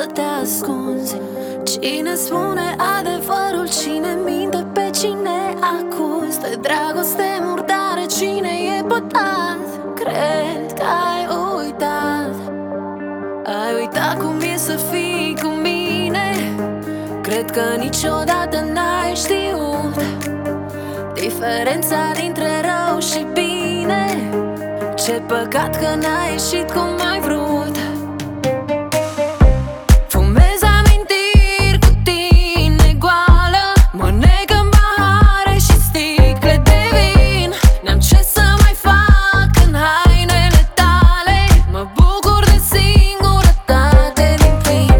te ascunzi? Cine spune adevărul, cine minte, pe cine acuzi? De dragoste murdare, cine e pătat? Cred că ai uitat. Ai uitat cum e să fii cu mine. Cred că niciodată n-ai știut diferența dintre rău și bine. Ce păcat că n-ai ieșit cum ai vrut. Fumez amintiri cu tine goală, mă neg în pahare și sticle de vin. N-am ce să mai fac în hainele tale, mă bucur de singurătate din plin.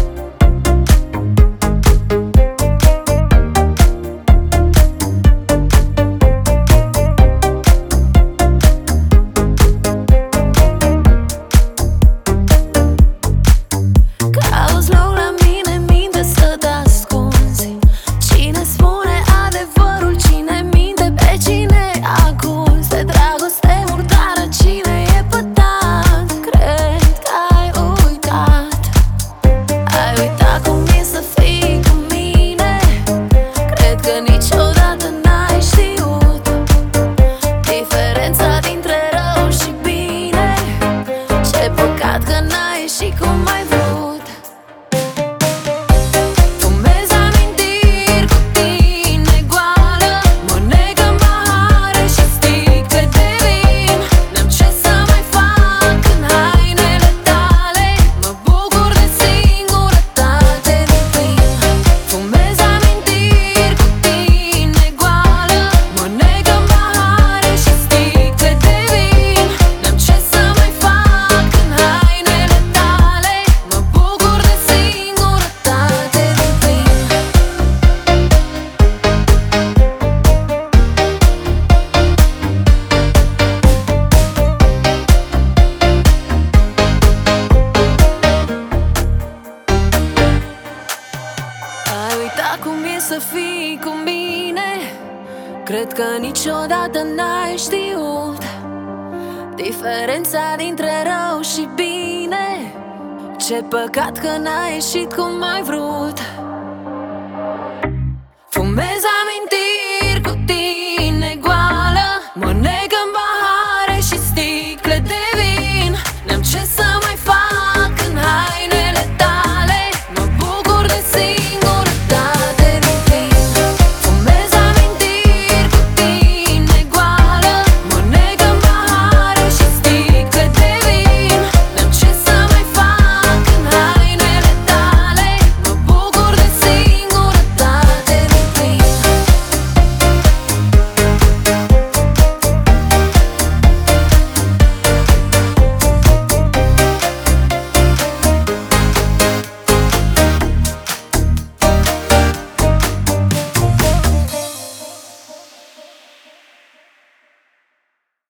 Cauți loc la mine, minte să te ascunzi. Cine spune adevărul, cine minte, pe cine acuzi? De dragoste murdară, cine e pătat? Cred că ai uitat. Ai uitat cum e să fii cu mine. Cred că niciodată n-ai știut diferența dintre rău și bine. Ce păcat că n-ai ieșit cum ai vrut. Fumez amintiri cu tine goală, mă neg în pahare și sticle de vin. N-am ce să mai fac în hainele tale, mă bucur de singurătate din plin. Fumez amintiri cu tine goală, mă neg în pahare și sticle de vin. N-am ce să mai fac în hainele tale, mă bucur de singurătate din plin. Ai uitat cum e să fii cu mine. Cred că niciodată n-ai știut diferența dintre rău și bine. Ce păcat că n-ai ieșit cum ai vrut.